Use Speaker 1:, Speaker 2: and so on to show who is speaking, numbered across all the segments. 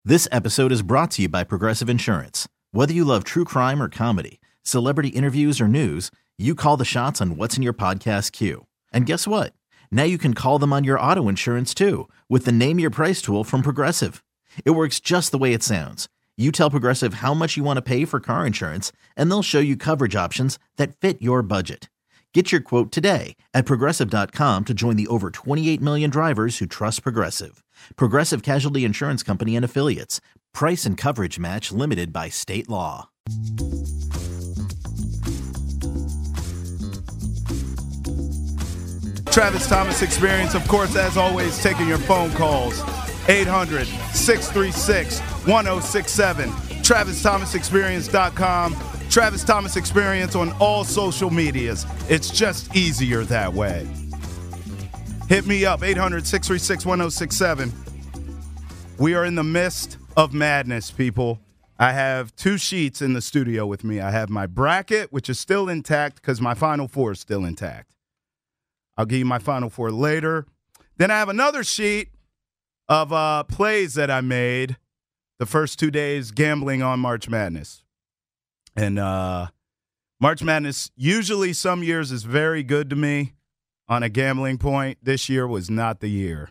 Speaker 1: This episode is brought to you by Progressive Insurance. Whether you love true crime or comedy, celebrity interviews or news, you call the shots on what's in your podcast queue. And guess what? Now you can call them on your auto insurance too with the Name Your Price tool from Progressive. It works just the way it sounds. You tell Progressive how much you want to pay for car insurance, and they'll show you coverage options that fit your budget. Get your quote today at Progressive.com to join the over 28 million drivers who trust Progressive. Progressive Casualty Insurance Company and Affiliates. Price and coverage match limited by state law.
Speaker 2: Travis Thomas Experience, of course, as always, taking your phone calls. 800-636-1067. TravisThomasExperience.com. Travis Thomas Experience on all social medias. It's just easier that way. Hit me up, 800-636-1067. We are in the midst of madness, people. I have two sheets in the studio with me. I have my bracket, which is still intact because my Final Four is still intact. I'll give you my Final Four later. Then I have another sheet of plays that I made the first 2 days gambling on March Madness. And March Madness, usually some years, is very good to me on a gambling point. This year was not the year.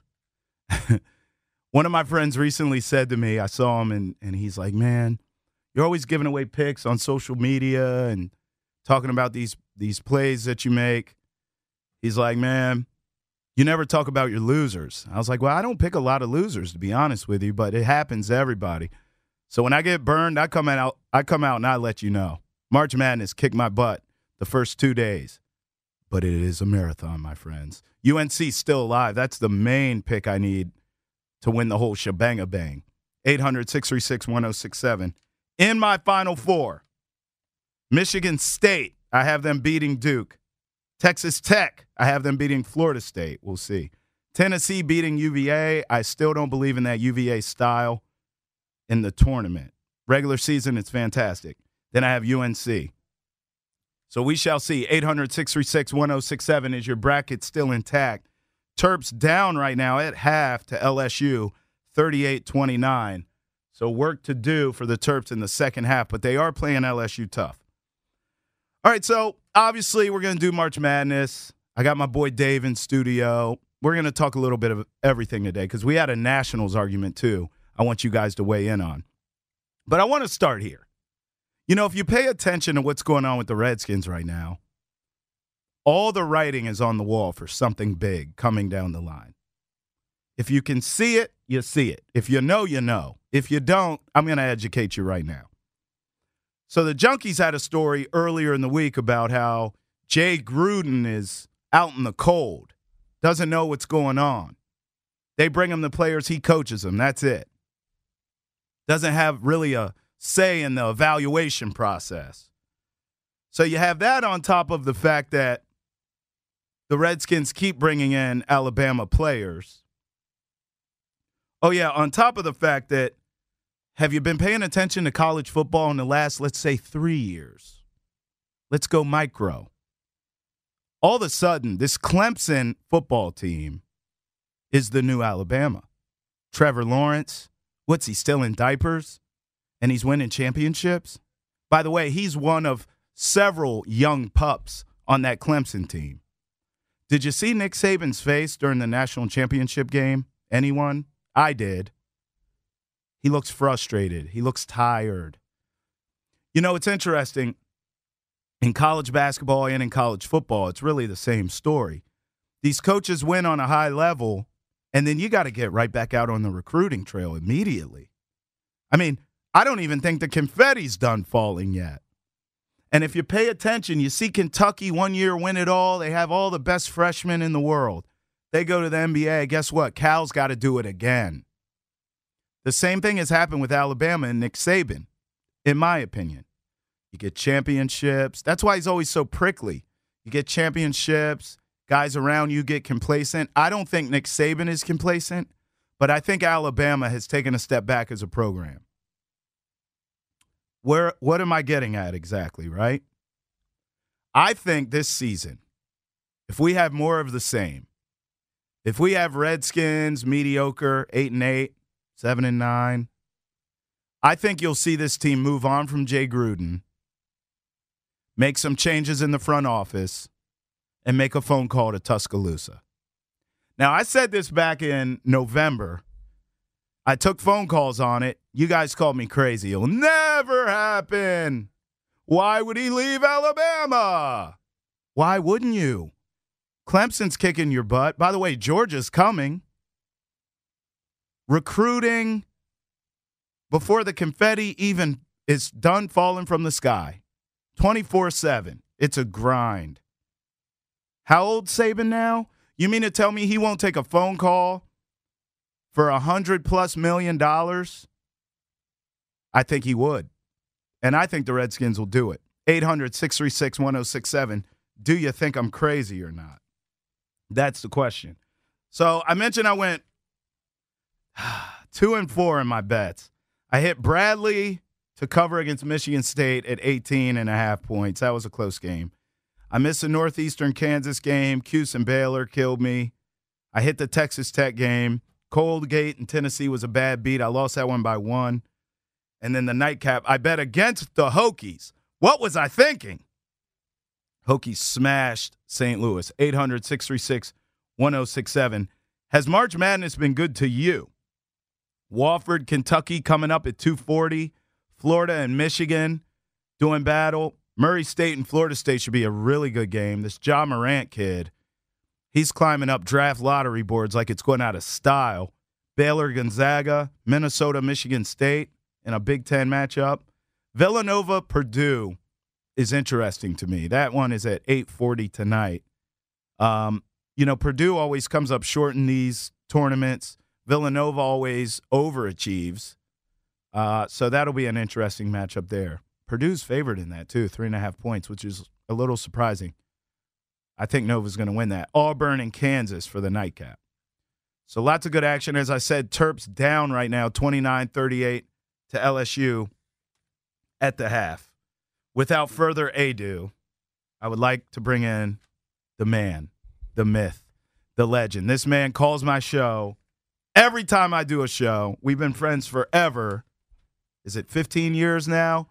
Speaker 2: One of my friends recently said to me, I saw him, and he's like, man, you're always giving away picks on social media and talking about these plays that you make. He's like, man, you never talk about your losers. I was like, well, I don't pick a lot of losers, to be honest with you, but it happens to everybody. So when I get burned, I come out and I let you know. March Madness kicked my butt the first 2 days. But it is a marathon, my friends. UNC still alive. That's the main pick I need to win the whole shebang-a-bang. 800-636-1067. In my Final Four, Michigan State, I have them beating Duke. Texas Tech, I have them beating Florida State. We'll see. Tennessee beating UVA. I still don't believe in that UVA style in the tournament. Regular season, it's fantastic. Then I have UNC. So we shall see. 800-636-1067. Is your bracket still intact? Terps down right now at half to LSU, 38-29. So work to do for the Terps in the second half, but they are playing LSU tough. All right, so obviously we're going to do March Madness. I got my boy Dave in studio. We're going to talk a little bit of everything today because we had a Nationals argument too I want you guys to weigh in on. But I want to start here. You know, if you pay attention to what's going on with the Redskins right now, all the writing is on the wall for something big coming down the line. If you can see it, you see it. If you know, you know. If you don't, I'm going to educate you right now. So the Junkies had a story earlier in the week about how Jay Gruden is out in the cold, doesn't know what's going on. They bring him the players, he coaches them. That's it. Doesn't have really a say in the evaluation process. So you have that on top of the fact that the Redskins keep bringing in Alabama players. Oh, yeah, on top of the fact that, have you been paying attention to college football in the last, let's say, 3 years? Let's go micro. All of a sudden, this Clemson football team is the new Alabama. Trevor Lawrence, what's he, still in diapers? And he's winning championships? By the way, he's one of several young pups on that Clemson team. Did you see Nick Saban's face during the national championship game? Anyone? I did. He looks frustrated. He looks tired. You know, it's interesting. In college basketball and in college football, it's really the same story. These coaches win on a high level, and then you got to get right back out on the recruiting trail immediately. I mean, I don't even think the confetti's done falling yet. And if you pay attention, you see Kentucky 1 year win it all. They have all the best freshmen in the world. They go to the NBA. Guess what? Cal's got to do it again. The same thing has happened with Alabama and Nick Saban, in my opinion. You get championships. That's why he's always so prickly. You get championships. Guys around you get complacent. I don't think Nick Saban is complacent, but I think Alabama has taken a step back as a program. What am I getting at exactly, right? I think this season, if we have more of the same, if we have Redskins mediocre, 8-8, 7-9, I think you'll see this team move on from Jay Gruden, make some changes in the front office, and make a phone call to Tuscaloosa. Now, I said this back in November. I took phone calls on it. You guys called me crazy. It'll never happen. Why would he leave Alabama? Why wouldn't you? Clemson's kicking your butt. By the way, Georgia's coming. Recruiting before the confetti even is done falling from the sky. 24/7. It's a grind. How old Saban now? You mean to tell me he won't take a phone call for $100+ million? I think he would. And I think the Redskins will do it. 800-636-1067. Do you think I'm crazy or not? That's the question. So I mentioned I went 2-4 in my bets. I hit Bradley to cover against Michigan State at 18.5 points. That was a close game. I missed the Northeastern Kansas game. Cuse and Baylor killed me. I hit the Texas Tech game. Colgate and Tennessee was a bad beat. I lost that one by 1. And then the nightcap, I bet against the Hokies. What was I thinking? Hokies smashed St. Louis. 800-636-1067. Has March Madness been good to you? Wofford, Kentucky coming up at 240. Florida and Michigan doing battle. Murray State and Florida State should be a really good game. This Ja Morant kid, he's climbing up draft lottery boards like it's going out of style. Baylor, Gonzaga, Minnesota, Michigan State in a Big Ten matchup. Villanova, Purdue is interesting to me. That one is at 8:40 tonight. Purdue always comes up short in these tournaments. Villanova always overachieves. So that'll be an interesting matchup there. Purdue's favored in that, too, 3.5 points, which is a little surprising. I think Nova's going to win that. Auburn and Kansas for the nightcap. So lots of good action. As I said, Terps down right now, 29-38 to LSU at the half. Without further ado, I would like to bring in the man, the myth, the legend. This man calls my show every time I do a show. We've been friends forever. Is it 15 years now?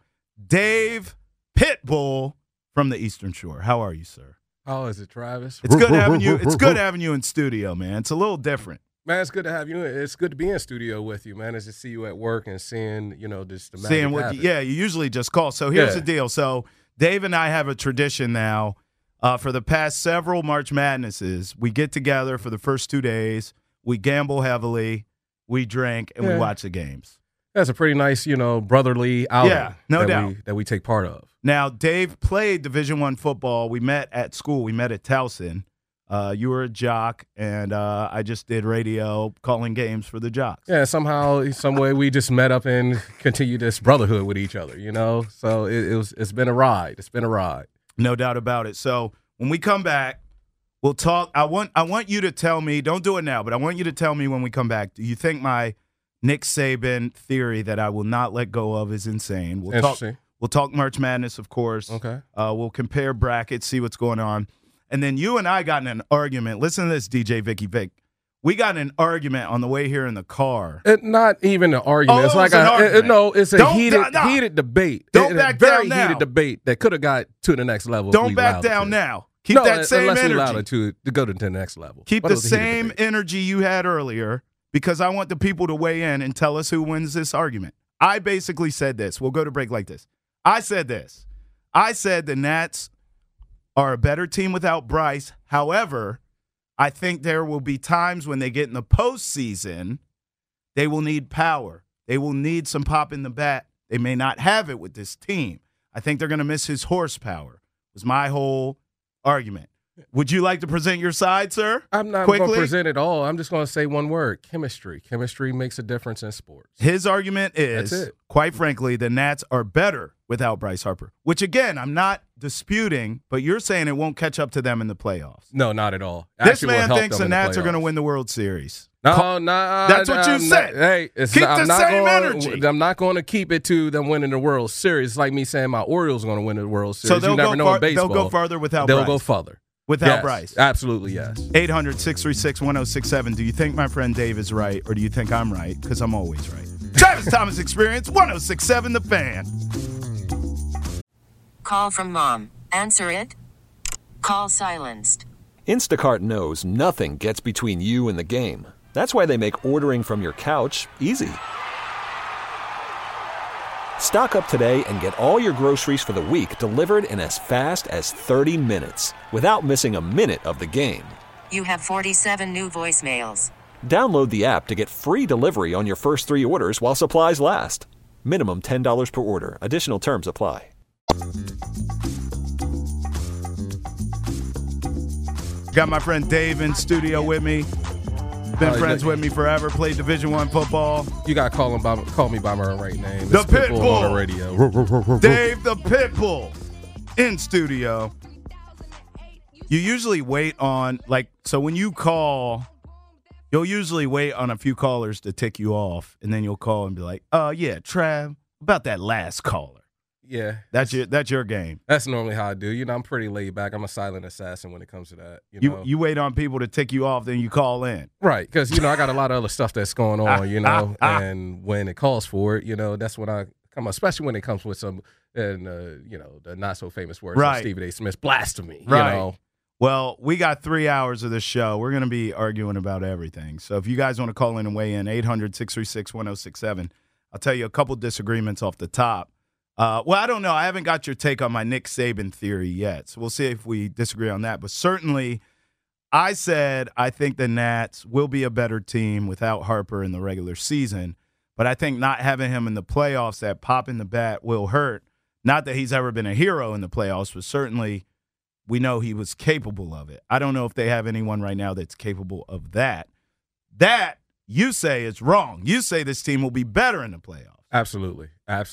Speaker 2: Dave Pitbull from the Eastern Shore. How are you, sir?
Speaker 3: How is it, Travis?
Speaker 2: It's good having you. It's good having you in studio, man. It's a little different.
Speaker 3: Man, it's good to have you. It's good to be in studio with you, man. It's to see you at work and seeing, just the magic happen.
Speaker 2: You usually just call. So here's the deal. So Dave and I have a tradition now. For the past several March Madnesses, we get together for the first 2 days. We gamble heavily, we drink, and we watch the games.
Speaker 3: That's a pretty nice, brotherly outing.
Speaker 2: Yeah, no doubt.
Speaker 3: That we take part of.
Speaker 2: Now, Dave played Division I football. We met at school. We met at Towson. You were a jock, and I just did radio calling games for the jocks.
Speaker 3: Yeah, somehow, some way, we just met up and continued this brotherhood with each other, So it's been a ride. It's been a ride.
Speaker 2: No doubt about it. So when we come back, we'll talk. I want you to tell me, don't do it now, but I want you to tell me when we come back, do you think my Nick Saban theory that I will not let go of is insane? We'll talk March Madness, of course.
Speaker 3: Okay.
Speaker 2: We'll compare brackets, see what's going on. And then you and I got in an argument. Listen to this, DJ Vicky Vic. We got in an argument on the way here in the car.
Speaker 3: Not even an argument. It's like it's a heated debate.
Speaker 2: Don't back down
Speaker 3: very
Speaker 2: now.
Speaker 3: Heated debate that could have got to the next level.
Speaker 2: Don't back down now. Keep that same energy.
Speaker 3: Allowed to go to the next level.
Speaker 2: Keep the same energy you had earlier, because I want the people to weigh in and tell us who wins this argument. I basically said this. We'll go to break like this. I said this. I said the Nats are a better team without Bryce. However, I think there will be times when they get in the postseason, they will need power. They will need some pop in the bat. They may not have it with this team. I think they're going to miss his horsepower, was my whole argument. Would you like to present your side, sir?
Speaker 3: I'm not going to present it all. I'm just going to say one word: chemistry. Chemistry makes a difference in sports.
Speaker 2: His argument is, quite frankly, the Nats are better without Bryce Harper, which, again, I'm not disputing, but you're saying it won't catch up to them in the playoffs.
Speaker 3: No, not at all.
Speaker 2: This man thinks the Nats are going to win the World Series.
Speaker 3: No,
Speaker 2: that's what you said. Keep the same energy.
Speaker 3: I'm not going to keep it to them winning the World Series. It's like me saying my Orioles are going to win the World Series.
Speaker 2: So they'll go farther without Bryce.
Speaker 3: They'll go farther.
Speaker 2: Without Bryce.
Speaker 3: Absolutely, yes.
Speaker 2: 800-636-1067. Do you think my friend Dave is right, or do you think I'm right? Because I'm always right. Travis Thomas Experience, 106.7 The Fan.
Speaker 4: Call from mom. Answer it. Call silenced.
Speaker 5: Instacart knows nothing gets between you and the game. That's why they make ordering from your couch easy. Stock up today and get all your groceries for the week delivered in as fast as 30 minutes without missing a minute of the game.
Speaker 4: You have 47 new voicemails.
Speaker 5: Download the app to get free delivery on your first 3 orders while supplies last. Minimum $10 per order. Additional terms apply.
Speaker 2: Got my friend Dave in studio with me. Been friends with me forever. Played Division I football.
Speaker 3: You got to call me by my right name.
Speaker 2: The
Speaker 3: It's Pitbull on the radio.
Speaker 2: Dave the Pitbull in studio. You usually wait on, so when you call, you'll usually wait on a few callers to tick you off, and then you'll call and be like, yeah, Trav, about that last caller.
Speaker 3: Yeah.
Speaker 2: That's your game.
Speaker 3: That's normally how I do. I'm pretty laid back. I'm a silent assassin when it comes to that.
Speaker 2: You wait on people to tick you off, then you call in.
Speaker 3: Right, because, I got a lot of other stuff that's going on, and when it calls for it, that's when I come, especially when it comes with some, the not-so-famous words like Stephen A. Smith's blasphemy,
Speaker 2: Right. Well, we got 3 hours of this show. We're going to be arguing about everything. So if you guys want to call in and weigh in, 800-636-1067. I'll tell you a couple disagreements off the top. Well, I don't know. I haven't got your take on my Nick Saban theory yet, so we'll see if we disagree on that. But certainly, I said I think the Nats will be a better team without Harper in the regular season, but I think not having him in the playoffs, that pop in the bat will hurt. Not that he's ever been a hero in the playoffs, but certainly we know he was capable of it. I don't know if they have anyone right now that's capable of that. That, you say, is wrong. You say this team will be better in the playoffs.
Speaker 3: Absolutely.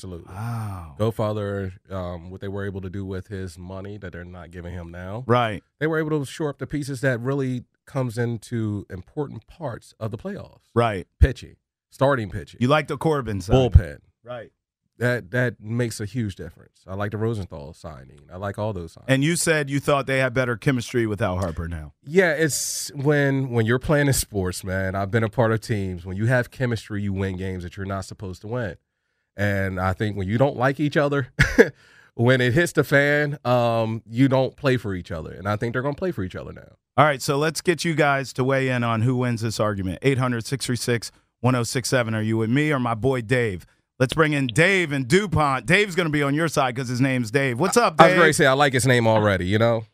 Speaker 2: Wow.
Speaker 3: Go Father, what they were able to do with his money that they're not giving him now.
Speaker 2: Right.
Speaker 3: They were able to shore up the pieces that really comes into important parts of the playoffs.
Speaker 2: Right.
Speaker 3: Pitching, starting pitching.
Speaker 2: You like the Corbin side.
Speaker 3: Bullpen.
Speaker 2: Right.
Speaker 3: That makes a huge difference. I like the Rosenthal signing. I like all those signings.
Speaker 2: And you said you thought they had better chemistry without Harper now.
Speaker 3: Yeah, it's when you're playing in sports, man. I've been a part of teams. When you have chemistry, you win games that you're not supposed to win. And I think when you don't like each other, when it hits the fan, you don't play for each other. And I think they're going to play for each other now.
Speaker 2: All right, so let's get you guys to weigh in on who wins this argument. 800-636-1067. Are you with me or my boy Dave? Let's bring in Dave and DuPont. Dave's going to be on your side because his name's Dave. What's up, Dave?
Speaker 3: I was going to say, I like his name already,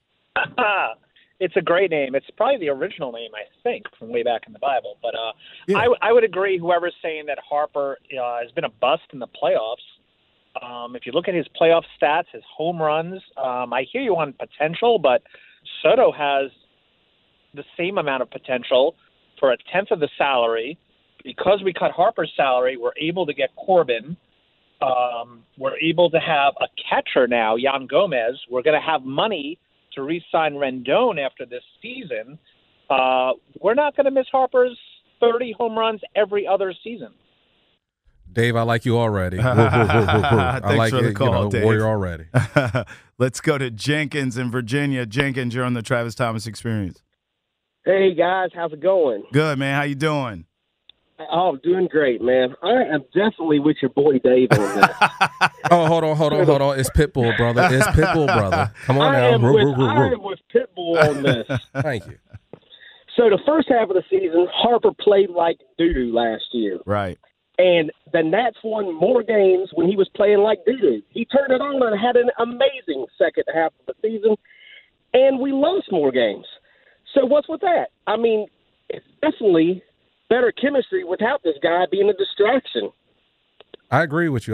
Speaker 6: It's a great name. It's probably the original name, I think, from way back in the Bible. But
Speaker 2: Yeah.
Speaker 6: I would agree, whoever's saying that Harper has been a bust in the playoffs. If you look at his playoff stats, his home runs, I hear you on potential, but Soto has the same amount of potential for a tenth of the salary. Because we cut Harper's salary, we're able to get Corbin. We're able to have a catcher now, Yan Gomez. We're going to have money to re-sign Rendon after this season. We're not going to miss Harper's 30 home runs every other season.
Speaker 3: Dave, I like you already. I like
Speaker 2: for the call, Dave.
Speaker 3: Warrior already.
Speaker 2: Let's go to Jenkins in Virginia. Jenkins, you're on the Travis Thomas Experience.
Speaker 7: Hey, guys. How's it going?
Speaker 2: Good, man. How you doing?
Speaker 7: Oh, doing great, man. I am definitely with your boy Dave on this.
Speaker 3: Oh, hold on. It's Pitbull, brother. It's Pitbull, brother. Come on
Speaker 7: I
Speaker 3: now.
Speaker 7: am with Pitbull on this.
Speaker 3: Thank you.
Speaker 7: So the first half of the season, Harper played like doo-doo last year.
Speaker 2: Right.
Speaker 7: And the Nats won more games when he was playing like doo-doo. He turned it on and had an amazing second half of the season, and we lost more games. So what's with that? I mean, it's definitely better chemistry without this guy being a distraction.
Speaker 3: I agree with you.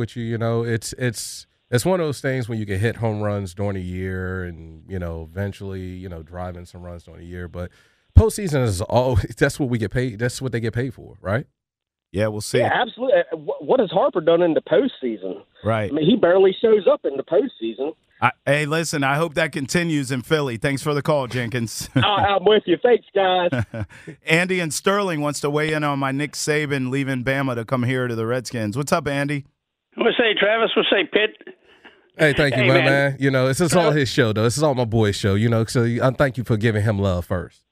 Speaker 3: It's one of those things when you can hit home runs during the year and, eventually, drive in some runs during the year. But postseason is that's what we get paid. That's what they get paid for, right?
Speaker 2: Yeah, we'll see.
Speaker 7: Yeah, absolutely. What has Harper done in the postseason?
Speaker 2: Right.
Speaker 7: I mean, he barely shows up in the postseason.
Speaker 2: Hey, listen, I hope that continues in Philly. Thanks for the call, Jenkins.
Speaker 7: I'm with you. Thanks, guys.
Speaker 2: Andy in Sterling wants to weigh in on my Nick Saban leaving Bama to come here to the Redskins. What's up, Andy?
Speaker 8: We'll say Travis. We'll say Pitt.
Speaker 3: Hey, thank you,
Speaker 8: Hey,
Speaker 3: man. This is all his show, though. This is all my boy's show, so I thank you for giving him love first.
Speaker 8: Yeah,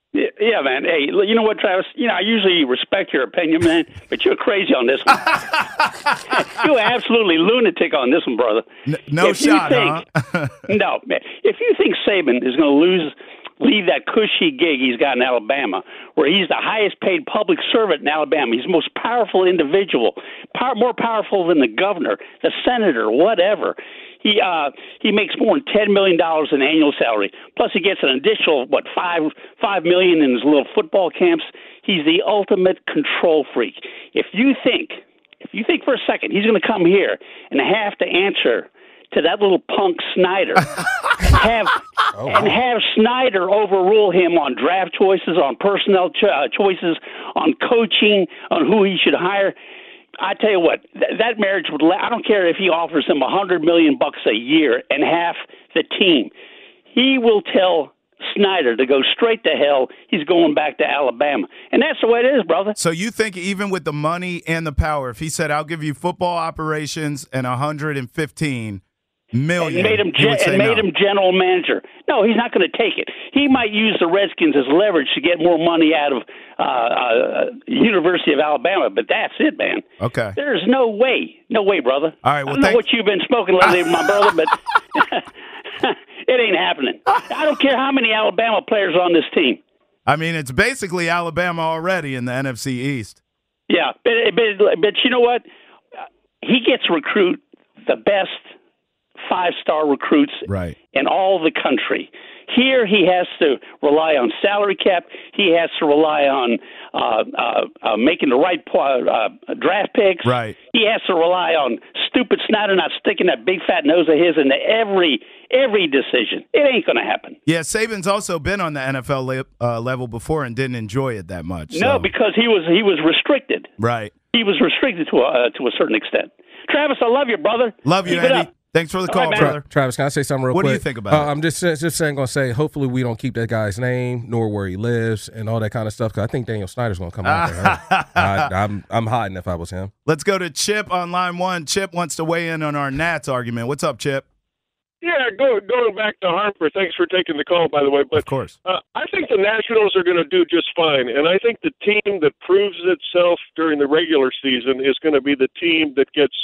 Speaker 8: Yeah, man. Hey, you know what, Travis? I usually respect your opinion, man, but you're crazy on this one. You're absolutely lunatic on this one, brother.
Speaker 2: No shot, huh?
Speaker 8: No, man. If you think Saban is going to leave that cushy gig he's got in Alabama, where he's the highest paid public servant in Alabama, he's the most powerful individual, more powerful than the governor, the senator, whatever. He makes more than $10 million in annual salary. Plus, he gets an additional $5 million in his little football camps. He's the ultimate control freak. If you think for a second he's going to come here and have to answer to that little punk Snyder and have Snyder overrule him on draft choices, on personnel choices, on coaching, on who he should hire. I tell you what, that marriage would. I don't care if he offers him $100 million a year and half the team. He will tell Snyder to go straight to hell. He's going back to Alabama, and that's the way it is, brother.
Speaker 2: So you think even with the money and the power, if he said, "I'll give you football operations and $115 million,"
Speaker 8: and made him general manager. No, he's not going to take it. He might use the Redskins as leverage to get more money out of University of Alabama, but that's it, man.
Speaker 2: Okay.
Speaker 8: There's no way, brother.
Speaker 2: All right. Well,
Speaker 8: I don't know what you've been smoking lately, my brother, but it ain't happening. I don't care how many Alabama players are on this team.
Speaker 2: I mean, it's basically Alabama already in the NFC East.
Speaker 8: Yeah, but you know what? He gets to recruit the best 5-star recruits in all the country. Here he has to rely on salary cap. He has to rely on making the right draft picks.
Speaker 2: Right.
Speaker 8: He has to rely on stupid Snyder not sticking that big fat nose of his into every decision. It ain't going to happen.
Speaker 2: Yeah, Saban's also been on the NFL level before and didn't enjoy it that much.
Speaker 8: No, because he was restricted.
Speaker 2: Right.
Speaker 8: He was restricted to a certain extent. Travis, I love you, brother.
Speaker 2: Love you,
Speaker 8: Keep it
Speaker 2: Eddie.
Speaker 8: up.
Speaker 2: Thanks for the call, brother.
Speaker 3: Travis, can I say something real quick?
Speaker 2: What do you think about it?
Speaker 3: I'm just going to say, hopefully we don't keep that guy's name, nor where he lives, and all that kind of stuff, because I think Daniel Snyder's going to come out there. I'm hiding if I was him.
Speaker 2: Let's go to Chip on line 1. Chip wants to weigh in on our Nats argument. What's up, Chip?
Speaker 9: Yeah, going back to Harper, thanks for taking the call, by the way. But
Speaker 2: of course.
Speaker 9: I think the Nationals are going to do just fine, and I think the team that proves itself during the regular season is going to be the team that gets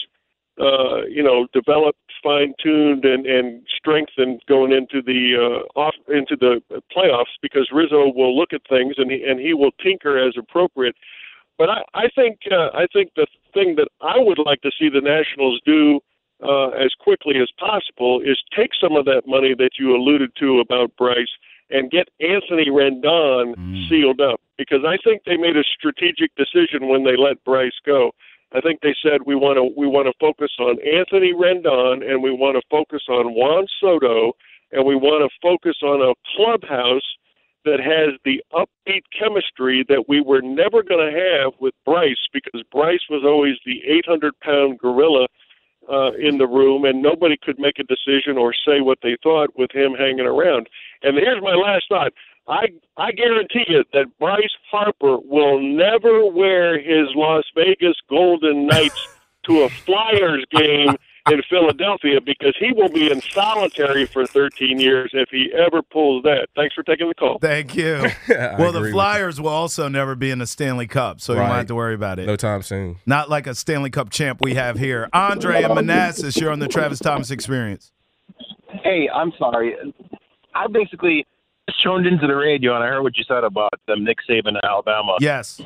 Speaker 9: developed, fine-tuned, and strengthened going into the playoffs, because Rizzo will look at things and he will tinker as appropriate. But I think the thing that I would like to see the Nationals do as quickly as possible is take some of that money that you alluded to about Bryce and get Anthony Rendon sealed up, because I think they made a strategic decision when they let Bryce go. I think they said we want to focus on Anthony Rendon, and we want to focus on Juan Soto, and we want to focus on a clubhouse that has the upbeat chemistry that we were never going to have with Bryce, because Bryce was always the 800-pound gorilla in the room, and nobody could make a decision or say what they thought with him hanging around. And here's my last thought. I guarantee you that Bryce Harper will never wear his Las Vegas Golden Knights to a Flyers game in Philadelphia, because he will be in solitary for 13 years if he ever pulls that. Thanks for taking the call.
Speaker 2: Thank you. Well, the Flyers will also never be in the Stanley Cup, so you won't have to worry about it.
Speaker 3: No time soon.
Speaker 2: Not like a Stanley Cup champ we have here. Andre and Manassas, you're on the Travis Thomas Experience.
Speaker 10: Hey, I'm sorry. I basically tuned into the radio and I heard what you said about Nick Saban in Alabama.
Speaker 2: Yes.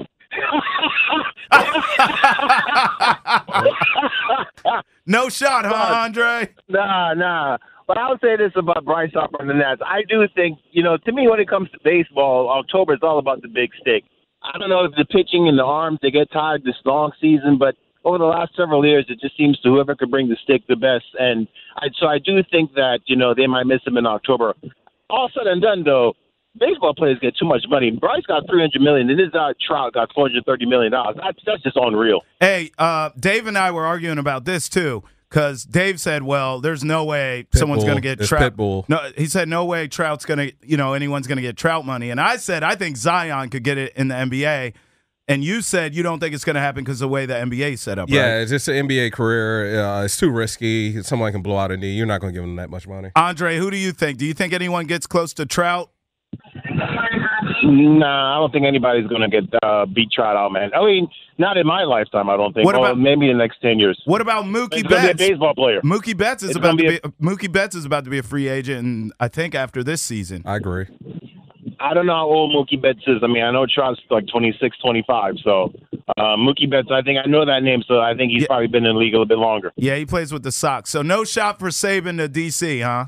Speaker 2: No shot, huh, Andre?
Speaker 10: Nah. But I would say this about Bryce Harper and the Nats. I do think, to me, when it comes to baseball, October is all about the big stick. I don't know if the pitching and the arms, they get tired this long season, but over the last several years, it just seems to whoever could bring the stick the best. And so I do think that, they might miss him in October. All said and done, though, baseball players get too much money. Bryce got $300 million, and his Trout got $430 million. That's just unreal.
Speaker 2: Hey, Dave and I were arguing about this too, because Dave said, "Well, there's no way someone's going to get Trout." No, he said, "No way Trout's going to, anyone's going to get Trout money." And I said, "I think Zion could get it in the NBA." And you said you don't think it's going to happen because of the way the NBA is set up, right?
Speaker 3: Yeah, it's just an NBA career. It's too risky. Someone can blow out a knee. You're not going to give them that much money.
Speaker 2: Andre, who do you think? Do you think anyone gets close to Trout?
Speaker 10: Nah, I don't think anybody's going to get beat Trout out, man. I mean, not in my lifetime, I don't think.
Speaker 2: What about
Speaker 10: maybe in the next 10 years?
Speaker 2: What about Mookie
Speaker 10: He's
Speaker 2: Betts?
Speaker 10: going to be a baseball player.
Speaker 2: Mookie Betts is about to be a free agent, and I think after this season.
Speaker 3: I agree.
Speaker 10: I don't know how old Mookie Betts is. I mean, I know Trout's like 26, 25. So Mookie Betts, I know that name, so I think he's probably been in the league a little bit longer.
Speaker 2: Yeah, he plays with the Sox. So no shot for Saban to D.C., huh?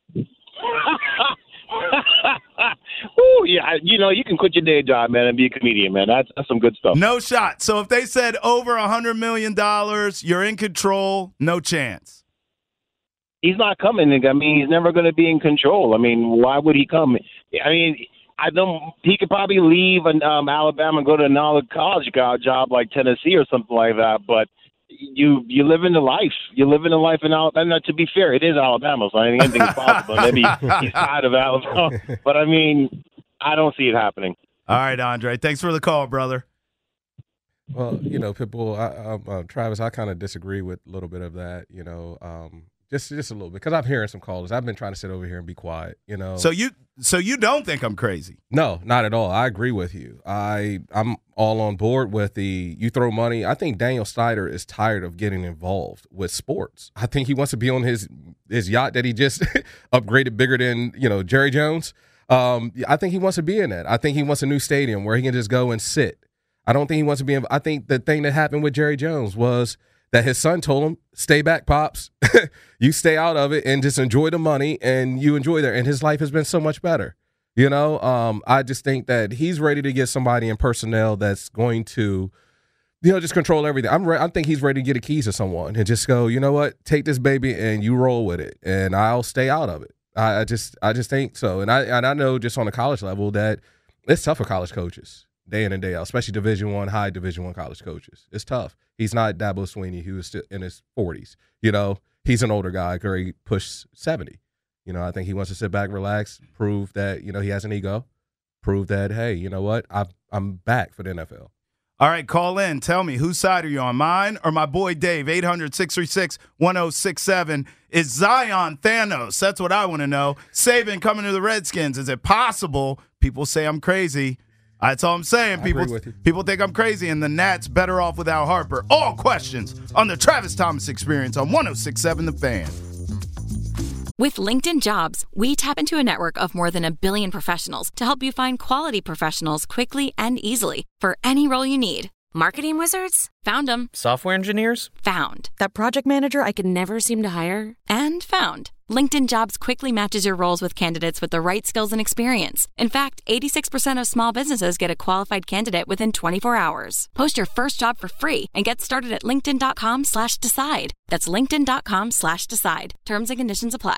Speaker 10: Ooh, yeah, you can quit your day job, man, and be a comedian, man. That's some good stuff.
Speaker 2: No shot. So if they said over $100 million, you're in control, no chance.
Speaker 10: He's not coming. I mean, he's never going to be in control. I mean, why would he come? I mean, he could probably leave Alabama and go to another college job like Tennessee or something like that, but you live in the life. You live in the life in Alabama. And to be fair, it is Alabama, so I think anything is possible. Maybe he's tired of Alabama. But, I mean, I don't see it happening.
Speaker 2: All right, Andre. Thanks for the call, brother.
Speaker 3: Well, Pitbull, Travis, I kind of disagree with a little bit of that, just a little bit, because I'm hearing some callers. I've been trying to sit over here and be quiet,
Speaker 2: So you don't think I'm crazy?
Speaker 3: No, not at all. I agree with you. I'm all on board with you throw money. I think Daniel Snyder is tired of getting involved with sports. I think he wants to be on his yacht that he just upgraded bigger than, Jerry Jones. I think he wants to be in that. I think he wants a new stadium where he can just go and sit. I don't think he wants to be in. I think the thing that happened with Jerry Jones was that his son told him, stay back, Pops. You stay out of it and just enjoy the money, and you enjoy there. And his life has been so much better. I just think that he's ready to get somebody in personnel that's going to, just control everything. I think he's ready to get the keys to someone and just go, you know what, take this baby and you roll with it, and I'll stay out of it. I just think so. And I know just on the college level that it's tough for college coaches day in and day out, especially Division I, high Division I college coaches. It's tough. He's not Dabo Swinney, who is still in his 40s. He's an older guy, he pushed 70. I think he wants to sit back, relax, prove that, he has an ego, prove that, hey, you know what, I'm back for the NFL.
Speaker 2: All right, call in. Tell me, whose side are you on, mine or my boy Dave? 800-636-1067. Is Zion Thanos? That's what I want to know. Saban coming to the Redskins. Is it possible? People say I'm crazy. That's all I'm saying. People think I'm crazy, and the Nats better off without Harper. All questions on the Travis Thomas Experience on 106.7 The Fan.
Speaker 11: With LinkedIn Jobs, we tap into a network of more than 1 billion professionals to help you find quality professionals quickly and easily for any role you need. Marketing wizards? Found them.
Speaker 12: Software engineers?
Speaker 11: Found. That project manager I could never seem to hire? And found. LinkedIn Jobs quickly matches your roles with candidates with the right skills and experience. In fact, 86% of small businesses get a qualified candidate within 24 hours. Post your first job for free and get started at linkedin.com/decide. That's linkedin.com/decide. Terms and conditions apply.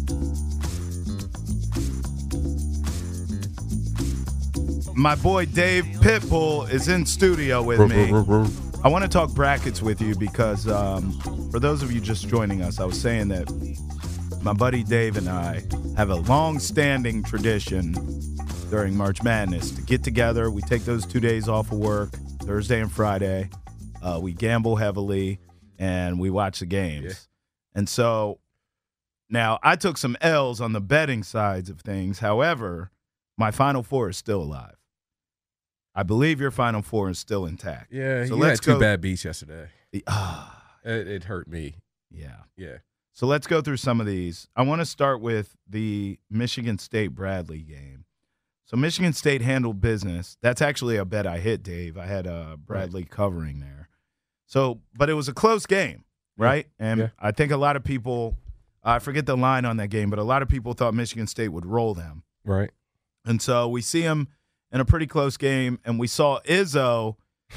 Speaker 2: My boy Dave Pitbull is in studio with me. I want to talk brackets with you because for those of you just joining us, I was saying that my buddy Dave and I have a long-standing tradition during March Madness to get together. We take those 2 days off of work, Thursday and Friday. We gamble heavily, and we watch the games. Yeah. And so now I took some L's on the betting sides of things. However, my Final Four is still alive. I believe your Final Four is still intact.
Speaker 3: Yeah, so you had two bad beats yesterday. It hurt me.
Speaker 2: Yeah. So let's go through some of these. I want to start with the Michigan State-Bradley game. So Michigan State handled business. That's actually a bet I hit, Dave. I had Bradley covering there. So, but it was a close game, right? And I think a lot of people, I forget the line on that game, but a lot of people thought Michigan State would roll them.
Speaker 3: Right.
Speaker 2: And so we see him in a pretty close game, and we saw Izzo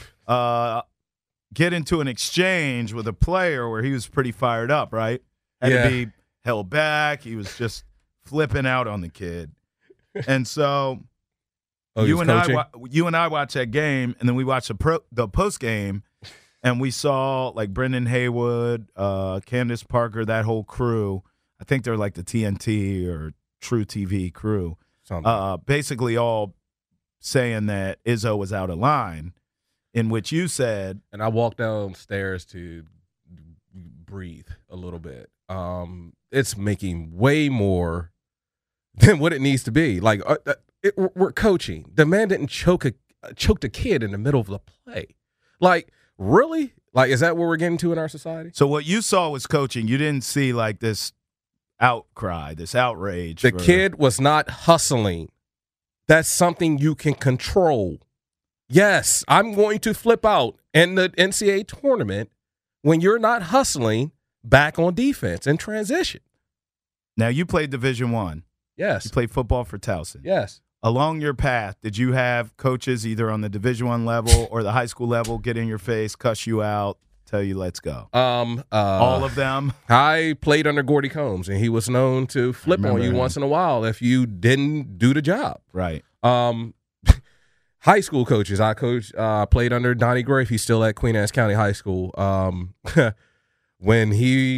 Speaker 2: get into an exchange with a player where he was pretty fired up, right? Had to be held back. He was just flipping out on the kid. And so you and I watched that game, and then we watched the post game, and we saw like Brendan Haywood, Candace Parker, that whole crew. I think they're like the TNT or True TV crew. Basically all saying that Izzo was out of line, in which you said.
Speaker 3: And I walked downstairs to breathe a little bit. It's making way more than what it needs to be. Like, we're coaching. The man didn't choke the kid in the middle of the play. Like, really? Like, is that what we're getting to in our society?
Speaker 2: So what you saw was coaching. You didn't see like this outcry, this outrage.
Speaker 3: The kid was not hustling. That's something you can control. Yes, I'm going to flip out in the NCAA tournament when you're not hustling back on defense and transition.
Speaker 2: Now, you played Division I.
Speaker 3: Yes.
Speaker 2: You played football for Towson.
Speaker 3: Yes.
Speaker 2: Along your path, did you have coaches either on the Division I level or the high school level get in your face, cuss you out, tell you let's go? All of them?
Speaker 3: I played under Gordy Combs, and he was known to flip on you once in a while if you didn't do the job.
Speaker 2: Right.
Speaker 3: High school coaches, I played under Donnie Grafe. He's still at Queen Anne's County High School. When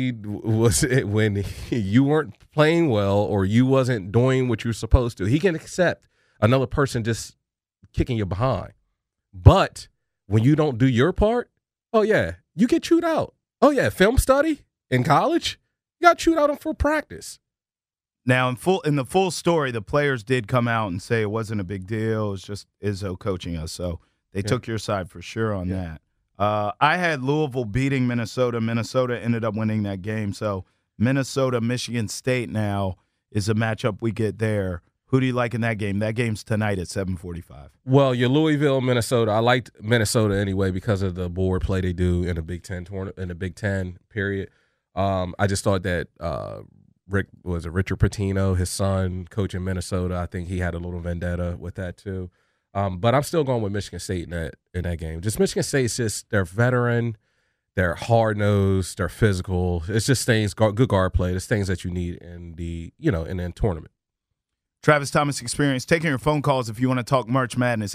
Speaker 3: you weren't playing well or you wasn't doing what you're supposed to, he can accept another person just kicking you behind. But when you don't do your part, oh yeah, you get chewed out. Oh yeah, film study in college, you got chewed out for practice.
Speaker 2: Now, in the full story, the players did come out and say it wasn't a big deal. It was just Izzo coaching us. So they took your side for sure on that. I had Louisville beating Minnesota. Minnesota ended up winning that game. So Minnesota, Michigan State now is a matchup we get there. Who do you like in that game? That game's tonight at 7:45.
Speaker 3: Well, your Louisville, Minnesota. I liked Minnesota anyway because of the board play they do in the Big Ten tournament, in the Big Ten period. I just thought that Richard Pitino, his son, coaching Minnesota. I think he had a little vendetta with that too. But I'm still going with Michigan State in that game. Just Michigan State's just they're veteran, they're hard nosed, they're physical. It's just things good guard play. It's things that you need in the tournament.
Speaker 2: Travis Thomas Experience, taking your phone calls if you want to talk March Madness,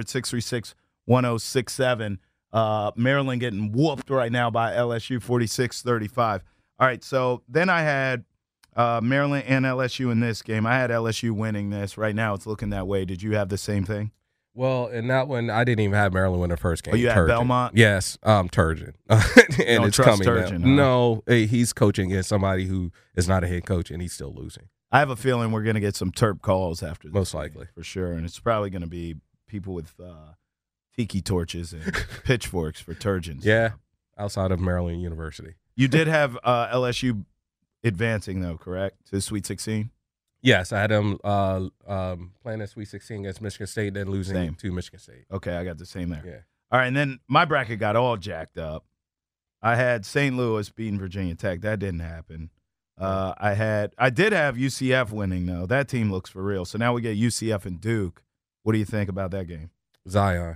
Speaker 2: 800-636-1067. Maryland getting whooped right now by LSU, 46-35. All right, so then I had Maryland and LSU in this game. I had LSU winning this. Right now it's looking that way. Did you have the same thing?
Speaker 3: Well, in that one, I didn't even have Maryland win the first game.
Speaker 2: Oh, you had Belmont?
Speaker 3: Yes, Turgeon. And it's coming
Speaker 2: Turgeon,
Speaker 3: now.
Speaker 2: huh?
Speaker 3: No, he's coaching against somebody who is not a head coach, and he's still losing.
Speaker 2: I have a feeling we're going to get some Terp calls after this.
Speaker 3: Most likely.
Speaker 2: For sure. And it's probably going to be people with tiki torches and pitchforks for Turgeons.
Speaker 3: Yeah, outside of Maryland University.
Speaker 2: You did have LSU advancing, though, correct, to the Sweet 16?
Speaker 3: Yes, I had them playing at Sweet 16 against Michigan State, then losing to Michigan State.
Speaker 2: Okay, I got the same there.
Speaker 3: Yeah.
Speaker 2: All right, and then my bracket got all jacked up. I had St. Louis beating Virginia Tech. That didn't happen. I did have UCF winning, though. That team looks for real. So now we get UCF and Duke. What do you think about that game?
Speaker 3: Zion.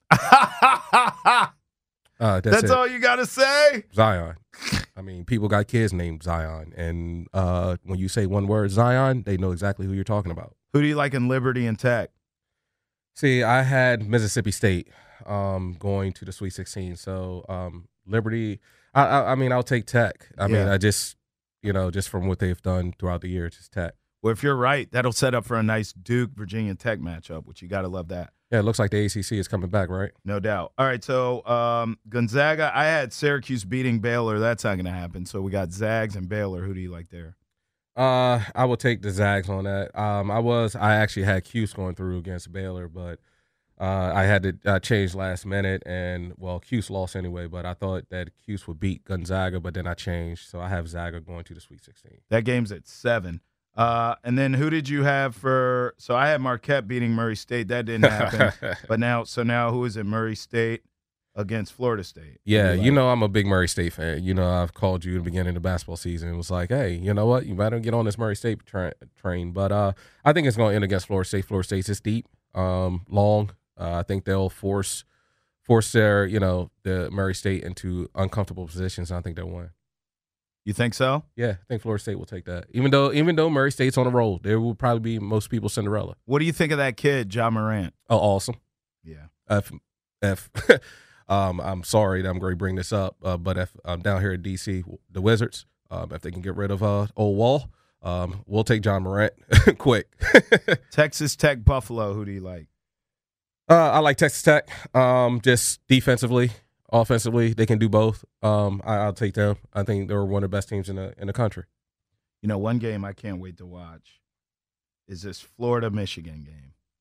Speaker 2: That's all you got to say?
Speaker 3: Zion. I mean, people got kids named Zion. And when you say one word, Zion, they know exactly who you're talking about.
Speaker 2: Who do you like in Liberty and Tech?
Speaker 3: See, I had Mississippi State going to the Sweet 16. So Liberty, I mean, I'll take Tech. I mean, I just, just from what they've done throughout the year, just Tech.
Speaker 2: Well, if you're right, that'll set up for a nice Duke-Virginia Tech matchup, which you got to love that.
Speaker 3: Yeah, it looks like the ACC is coming back, right?
Speaker 2: No doubt. All right, so Gonzaga, I had Syracuse beating Baylor. That's not going to happen. So we got Zags and Baylor. Who do you like there?
Speaker 3: I will take the Zags on that. I actually had Cuse going through against Baylor, but I had to change last minute, and, Cuse lost anyway, but I thought that Cuse would beat Gonzaga, but then I changed, so I have Zaga going to the Sweet 16.
Speaker 2: That game's at 7. And then who did you have for – so I had Marquette beating Murray State. That didn't happen. But now who is it? Murray State against Florida State.
Speaker 3: Yeah, I'm a big Murray State fan. I've called you in the beginning of the basketball season. It was like, hey, you know what? You better get on this Murray State train. But I think it's going to end against Florida State. Florida State's just deep, long. I think they'll force their, the Murray State into uncomfortable positions. And I think they'll win.
Speaker 2: You think so?
Speaker 3: Yeah, I think Florida State will take that. Even though Murray State's on a roll, there will probably be most people's Cinderella.
Speaker 2: What do you think of that kid, Ja Morant?
Speaker 3: Oh, awesome.
Speaker 2: Yeah.
Speaker 3: F. I'm sorry that I'm going to bring this up, but if I'm down here in D.C., the Wizards, if they can get rid of old Wall, we'll take Ja Morant quick.
Speaker 2: Texas Tech, Buffalo, who do you like?
Speaker 3: I like Texas Tech, just defensively. Offensively, they can do both. I'll take them. I think they're one of the best teams in the country.
Speaker 2: One game I can't wait to watch is this Florida-Michigan game.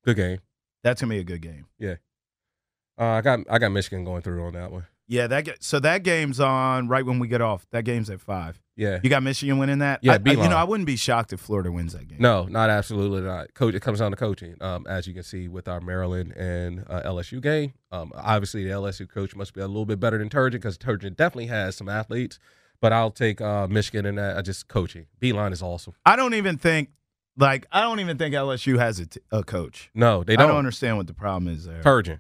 Speaker 3: Good game.
Speaker 2: That's going to be a good game.
Speaker 3: Yeah. I got Michigan going through on that one.
Speaker 2: Yeah, that game's on right when we get off. That game's at 5.
Speaker 3: Yeah.
Speaker 2: You got Michigan winning that?
Speaker 3: Yeah,
Speaker 2: I wouldn't be shocked if Florida wins that game.
Speaker 3: No, not absolutely not. Coach, it comes down to coaching, as you can see with our Maryland and LSU game. Obviously, the LSU coach must be a little bit better than Turgeon because Turgeon definitely has some athletes. But I'll take Michigan in that. Just coaching. Beeline is awesome.
Speaker 2: I don't even think LSU has a coach.
Speaker 3: No, they don't.
Speaker 2: I don't understand what the problem is there.
Speaker 3: Turgeon.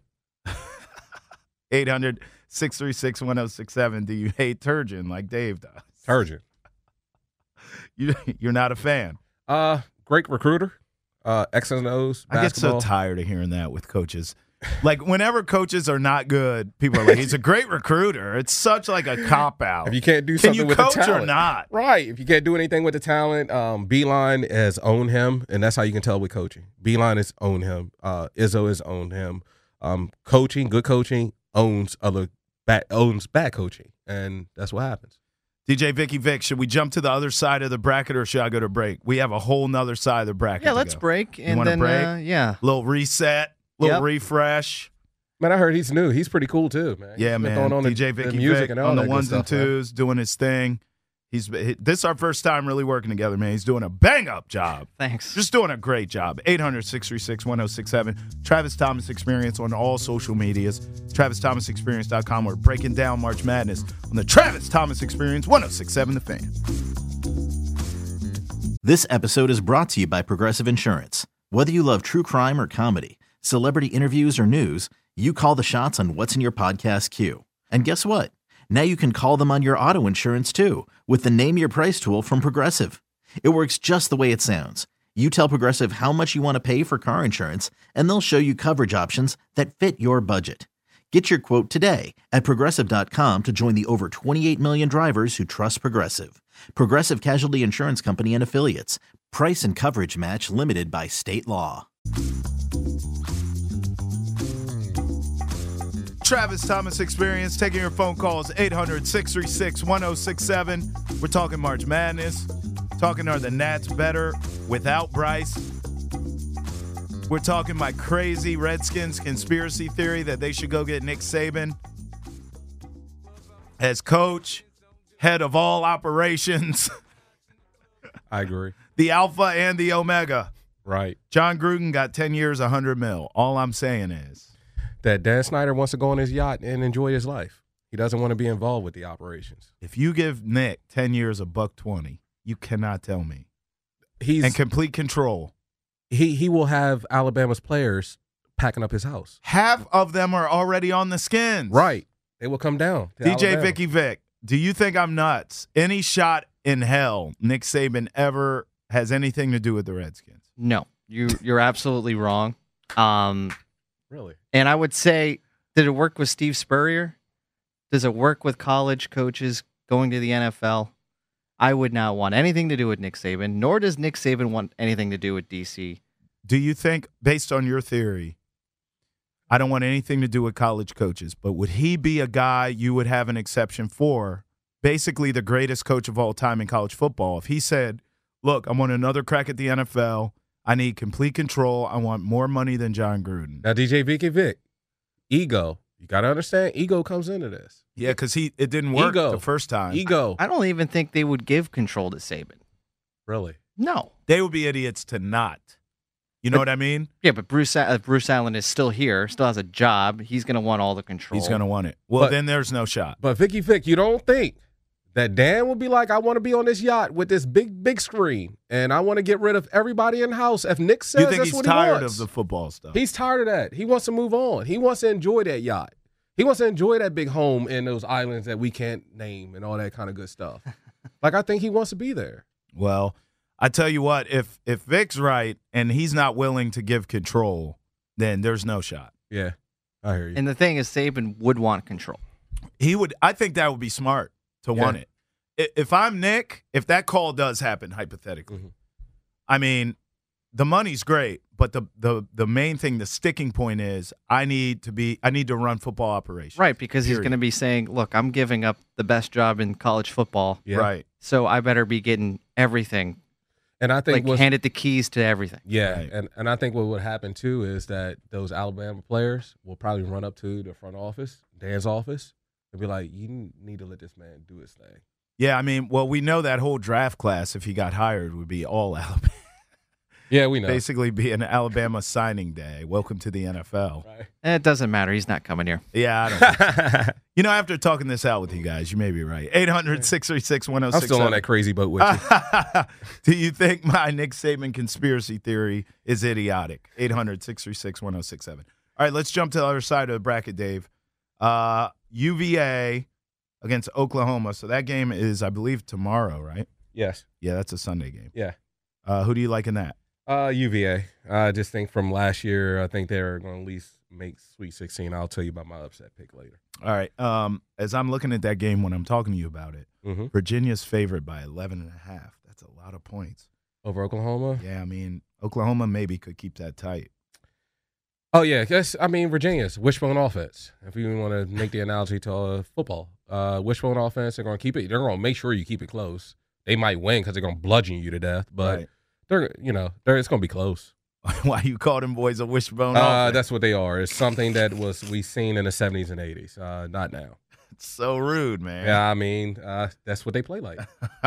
Speaker 2: 800-636-1067. Do you hate Turgeon like Dave does?
Speaker 3: Turgeon.
Speaker 2: You're not a fan.
Speaker 3: Great recruiter. X's and O's. Basketball.
Speaker 2: I get so tired of hearing that with coaches. Like whenever coaches are not good, people are like, "He's a great recruiter." It's such like a cop out.
Speaker 3: If you can't do something with the talent,
Speaker 2: can you coach or not?
Speaker 3: Right. If you can't do anything with the talent, Beeline has owned him, and that's how you can tell with coaching. Beeline has owned him. Izzo has owned him. Coaching, good coaching, owns bad coaching, and that's what happens.
Speaker 2: DJ Vicky Vic, should we jump to the other side of the bracket or should I go to break? We have a whole nother side of the bracket.
Speaker 12: Yeah, let's break.
Speaker 2: And then break?
Speaker 12: Yeah.
Speaker 2: Little reset, little refresh.
Speaker 3: Man, I heard he's new. He's pretty cool too, man.
Speaker 2: Yeah, man.
Speaker 3: Throwing on
Speaker 2: DJ Vicky
Speaker 3: music
Speaker 2: Vic
Speaker 3: and all
Speaker 2: on the
Speaker 3: that
Speaker 2: ones
Speaker 3: good
Speaker 2: and
Speaker 3: stuff,
Speaker 2: twos, doing his thing. This is our first time really working together, man. He's doing a bang-up job.
Speaker 12: Thanks.
Speaker 2: Just doing a great job. 800-636-1067. Travis Thomas Experience on all social medias. TravisThomasExperience.com. We're breaking down March Madness on the Travis Thomas Experience 1067 The Fan.
Speaker 1: This episode is brought to you by Progressive Insurance. Whether you love true crime or comedy, celebrity interviews or news, you call the shots on what's in your podcast queue. And guess what? Now you can call them on your auto insurance too with the Name Your Price tool from Progressive. It works just the way it sounds. You tell Progressive how much you want to pay for car insurance, and they'll show you coverage options that fit your budget. Get your quote today at Progressive.com to join the over 28 million drivers who trust Progressive. Progressive Casualty Insurance Company and Affiliates. Price and coverage match limited by state law.
Speaker 2: Travis Thomas Experience, taking your phone calls, 800-636-1067. We're talking March Madness. Talking, are the Nats better without Bryce? We're talking my crazy Redskins conspiracy theory that they should go get Nick Saban as coach, head of all operations.
Speaker 3: I agree.
Speaker 2: The Alpha and the Omega.
Speaker 3: Right.
Speaker 2: John Gruden got 10 years, $100 million. All I'm saying is
Speaker 3: that Dan Snyder wants to go on his yacht and enjoy his life. He doesn't want to be involved with the operations.
Speaker 2: If you give Nick 10 years of $120, you cannot tell me.
Speaker 3: He's
Speaker 2: in complete control.
Speaker 3: He will have Alabama's players packing up his house.
Speaker 2: Half of them are already on the Skins.
Speaker 3: Right. They will come down to
Speaker 2: DJ
Speaker 3: Alabama.
Speaker 2: Vicky Vic, do you think I'm nuts? Any shot in hell Nick Saban ever has anything to do with the Redskins?
Speaker 12: No, you're absolutely wrong.
Speaker 3: Really?
Speaker 12: And I would say, did it work with Steve Spurrier? Does it work with college coaches going to the NFL? I would not want anything to do with Nick Saban, nor does Nick Saban want anything to do with DC.
Speaker 2: Do you think, based on your theory, I don't want anything to do with college coaches, but would he be a guy you would have an exception for, basically the greatest coach of all time in college football? If he said, look, I want another crack at the NFL, I need complete control, I want more money than John Gruden.
Speaker 3: Now, DJ Vicky Vic, ego. You got to understand, ego comes into this.
Speaker 2: Yeah, because it didn't work the first time.
Speaker 3: Ego.
Speaker 12: I don't even think they would give control to Saban.
Speaker 3: Really?
Speaker 12: No.
Speaker 2: They would be idiots to not. You know what I mean?
Speaker 12: Yeah, but Bruce Allen is still here, still has a job. He's going to want all the control.
Speaker 2: He's going to want it. Well, then there's no shot.
Speaker 3: But Vicky Vic, you don't think that Dan will be like, I want to be on this yacht with this big screen, and I want to get rid of everybody in the house. If Nick says
Speaker 2: you think
Speaker 3: that's
Speaker 2: he's
Speaker 3: what
Speaker 2: tired
Speaker 3: he wants,
Speaker 2: of the football stuff?
Speaker 3: He's tired of that. He wants to move on. He wants to enjoy that yacht. He wants to enjoy that big home in those islands that we can't name and all that kind of good stuff. Like, I think he wants to be there.
Speaker 2: Well, I tell you what, if Vic's right and he's not willing to give control, then there's no shot.
Speaker 3: Yeah, I hear you.
Speaker 12: And the thing is, Saban would want control.
Speaker 2: He would. I think that would be smart to want it. If I'm Nick, if that call does happen, hypothetically, I mean, the money's great, but the main thing, the sticking point is I need to run football operations.
Speaker 12: Right, because he's going to be saying, look, I'm giving up the best job in college football.
Speaker 2: Yeah. Right.
Speaker 12: So I better be getting everything.
Speaker 3: And I think
Speaker 12: handed the keys to everything.
Speaker 3: Yeah,
Speaker 2: Right.
Speaker 3: and I think what would happen too is that those Alabama players will probably run up to the front office, Dan's office, and be like, "You need to let this man do his thing."
Speaker 2: Yeah, I mean, well, we know that whole draft class, if he got hired, would be all Alabama.
Speaker 3: Yeah, we know.
Speaker 2: Basically be an Alabama signing day. Welcome to the NFL.
Speaker 3: Right.
Speaker 12: It doesn't matter. He's not coming here.
Speaker 2: Yeah, I don't know. You know, after talking this out with you guys, you may be right. 800-636-1067.
Speaker 3: I'm still on that crazy boat with you.
Speaker 2: Do you think my Nick Saban conspiracy theory is idiotic? 800-636-1067. All right, let's jump to the other side of the bracket, Dave. UVA against Oklahoma. So that game is, I believe, tomorrow, right?
Speaker 3: Yes.
Speaker 2: Yeah, that's a Sunday game.
Speaker 3: Yeah.
Speaker 2: Who do you like in that?
Speaker 3: UVA. I just think from last year, I think they're going to at least make Sweet 16. I'll tell you about my upset pick later.
Speaker 2: All right. As I'm looking at that game when I'm talking to you about it, Virginia's favored by 11.5. That's a lot of points.
Speaker 3: Over Oklahoma?
Speaker 2: Yeah, I mean, Oklahoma maybe could keep that tight.
Speaker 3: Oh, yeah. Virginia's wishbone offense. If you want to make the analogy to football. Wishbone offense, they're going to keep it. They're going to make sure you keep it close. They might win because they're going to bludgeon you to death, but
Speaker 2: Right.
Speaker 3: it's going to be close.
Speaker 2: Why you call them boys a wishbone offense?
Speaker 3: That's what they are. It's something that we seen in the 70s and 80s. Not now.
Speaker 2: It's so rude, man.
Speaker 3: Yeah, I mean, that's what they play like.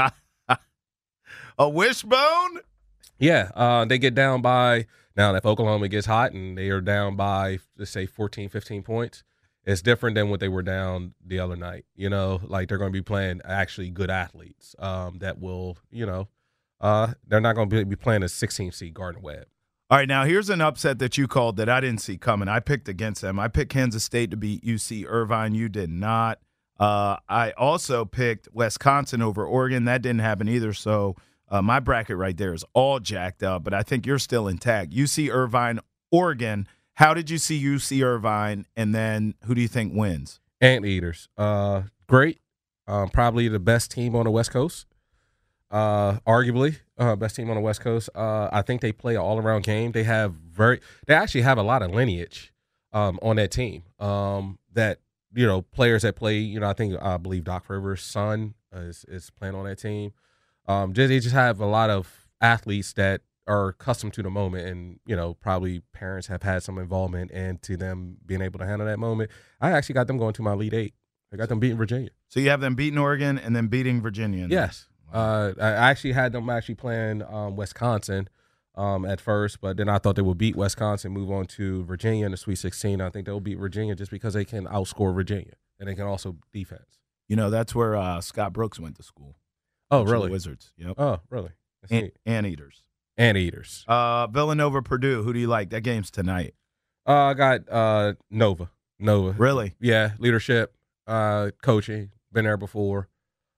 Speaker 2: A wishbone?
Speaker 3: Yeah, they get down by now. If Oklahoma gets hot and they are down by, let's say, 14, 15 points, it's different than what they were down the other night. You know, like they're going to be playing actually good athletes that will, they're not going to be playing a 16th seed Gardner Webb.
Speaker 2: All right, now here's an upset that you called that I didn't see coming. I picked against them. I picked Kansas State to beat UC Irvine. You did not. I also picked Wisconsin over Oregon. That didn't happen either. So my bracket right there is all jacked up, but I think you're still intact. UC Irvine, Oregon. How did you see UC Irvine, and then who do you think wins?
Speaker 3: Anteaters. Great. Probably the best team on the West Coast. Arguably, best team on the West Coast. I think they play an all-around game. They actually have a lot of lineage on that team. That players that play. I believe Doc Rivers' son is playing on that team. They just have a lot of athletes that are accustomed to the moment, and probably parents have had some involvement into them being able to handle that moment. I actually got them going to my Elite Eight. I got them beating Virginia.
Speaker 2: So you have them beating Oregon and then beating Virginia.
Speaker 3: Yes. I actually had them playing Wisconsin at first, but then I thought they would beat Wisconsin, move on to Virginia in the Sweet 16. I think they'll beat Virginia just because they can outscore Virginia, and they can also defense.
Speaker 2: That's where Scott Brooks went to school.
Speaker 3: Oh, really?
Speaker 2: The Wizards. Yep.
Speaker 3: Oh, really?
Speaker 2: Anteaters.
Speaker 3: Anteaters.
Speaker 2: Villanova, Purdue. Who do you like? That game's tonight.
Speaker 3: I got Nova.
Speaker 2: Really?
Speaker 3: Yeah, leadership, coaching. Been there before.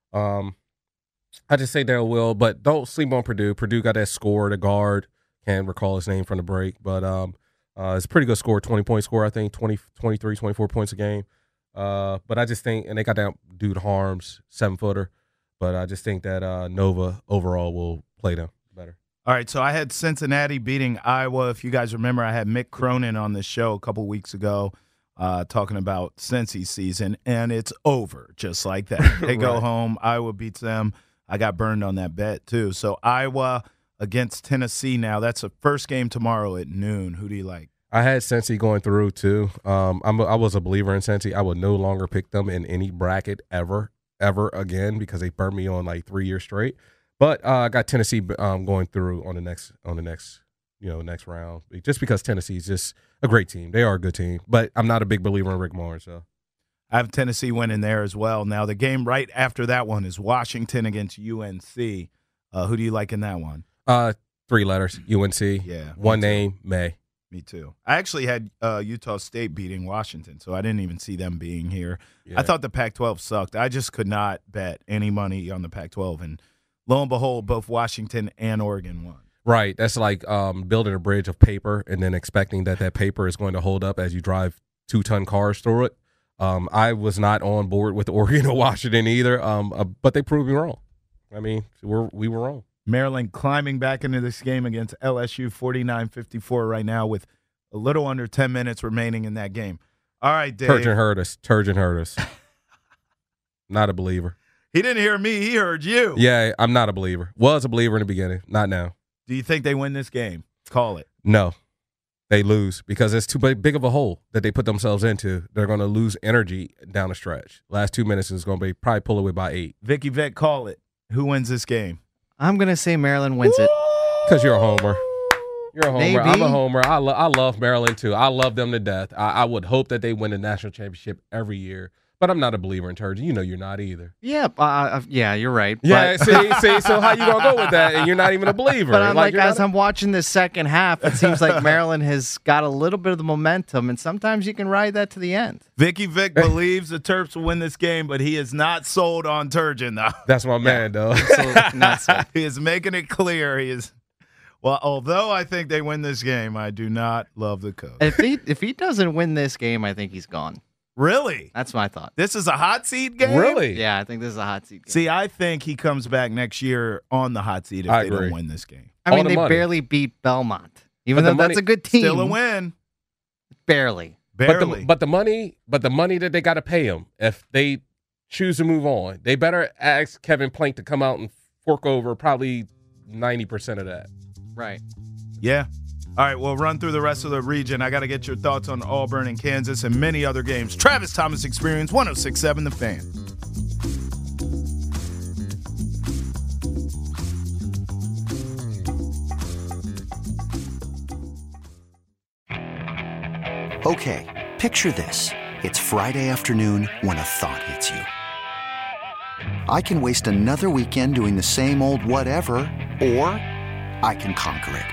Speaker 3: I just say Darryl Will, but don't sleep on Purdue. Purdue got that score, the guard. Can't recall his name from the break, but it's a pretty good score, 20-point score, I think, 23, 24 points a game. But I just think, and they got that dude Harms, 7-footer, but I just think that Nova overall will play them better.
Speaker 2: All right, so I had Cincinnati beating Iowa. If you guys remember, I had Mick Cronin on this show a couple weeks ago talking about Cincy's season, and it's over just like that. They go home. Iowa beats them. I got burned on that bet, too. So Iowa against Tennessee now. That's the first game tomorrow at noon. Who do you like?
Speaker 3: I had Cincy going through, too. I was a believer in Cincy. I would no longer pick them in any bracket ever again because they burned me on like 3 years straight. But I got Tennessee going through on the next round, just because Tennessee is just a great team. They are a good team, but I'm not a big believer in Rick Barnes. So
Speaker 2: I have Tennessee winning there as well. Now the game right after that one is Washington against UNC. Who do you like in that one?
Speaker 3: 3 letters, UNC.
Speaker 2: Yeah,
Speaker 3: one name, May.
Speaker 2: Me too. I actually had Utah State beating Washington, so I didn't even see them being here.
Speaker 3: Yeah.
Speaker 2: I thought the Pac-12 sucked. I just could not bet any money on the Pac-12, and lo and behold, both Washington and Oregon won.
Speaker 3: Right. That's like building a bridge of paper and then expecting that paper is going to hold up as you drive 2-ton cars through it. I was not on board with Oregon or Washington either, but they proved me wrong. I mean, we were wrong.
Speaker 2: Maryland climbing back into this game against LSU, 49-54 right now with a little under 10 minutes remaining in that game. All right, Dave.
Speaker 3: Turgeon hurt us. Not a believer.
Speaker 2: He didn't hear me. He heard you.
Speaker 3: Yeah, I'm not a believer. Was a believer in the beginning. Not now.
Speaker 2: Do you think they win this game? Call it.
Speaker 3: No. They lose because it's too big of a hole that they put themselves into. They're going to lose energy down the stretch. Last 2 minutes is going to be probably pull away by 8.
Speaker 2: Vicky Vic, call it. Who wins this game?
Speaker 12: I'm going to say Maryland wins it.
Speaker 3: Because you're a homer. You're a homer.
Speaker 12: Maybe.
Speaker 3: I'm a homer. I love Maryland, too. I love them to death. I would hope that they win the national championship every year. But I'm not a believer in Turgeon. You know you're not either.
Speaker 12: Yeah, yeah, you're right.
Speaker 3: Yeah, see, so how you going to go with that? And you're not even a believer.
Speaker 12: But I'm watching this second half, it seems like Maryland has got a little bit of the momentum, and sometimes you can ride that to the end.
Speaker 2: Vicky Vic believes the Terps will win this game, but he is not sold on Turgeon, though.
Speaker 3: That's my man, though.
Speaker 12: Absolutely not sold.
Speaker 2: He is making it clear. He is. Well, although I think they win this game, I do not love the coach.
Speaker 12: If he doesn't win this game, I think he's gone.
Speaker 2: Really?
Speaker 12: That's my thought.
Speaker 2: This is a hot seat game?
Speaker 3: Really?
Speaker 12: Yeah, I think this is a hot seat game.
Speaker 2: See, I think he comes back next year on the hot seat if they don't win this game.
Speaker 12: I mean, they barely beat Belmont. Even though that's a good team.
Speaker 2: Still a win.
Speaker 12: Barely.
Speaker 3: But the money that they got to pay him if they choose to move on, they better ask Kevin Plank to come out and fork over probably 90% of that.
Speaker 12: Right.
Speaker 2: Yeah. All right, we'll run through the rest of the region. I got to get your thoughts on Auburn and Kansas and many other games. Travis Thomas Experience, 106.7 The Fan.
Speaker 13: Okay, picture this. It's Friday afternoon when a thought hits you. I can waste another weekend doing the same old whatever, or I can conquer it.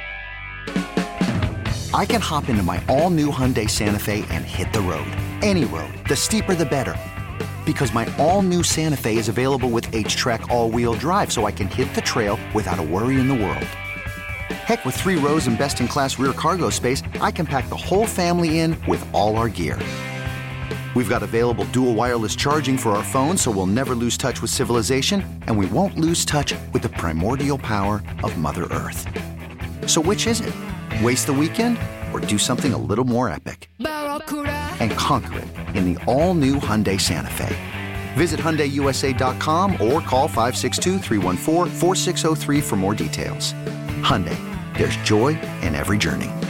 Speaker 13: I can hop into my all-new Hyundai Santa Fe and hit the road. Any road. The steeper, the better. Because my all-new Santa Fe is available with H-Track all-wheel drive, so I can hit the trail without a worry in the world. Heck, with 3 rows and best-in-class rear cargo space, I can pack the whole family in with all our gear. We've got available dual wireless charging for our phones, so we'll never lose touch with civilization, and we won't lose touch with the primordial power of Mother Earth. So which is it? Waste the weekend or do something a little more epic? And conquer it in the all-new Hyundai Santa Fe. Visit HyundaiUSA.com or call 562-314-4603 for more details. Hyundai, there's joy in every journey.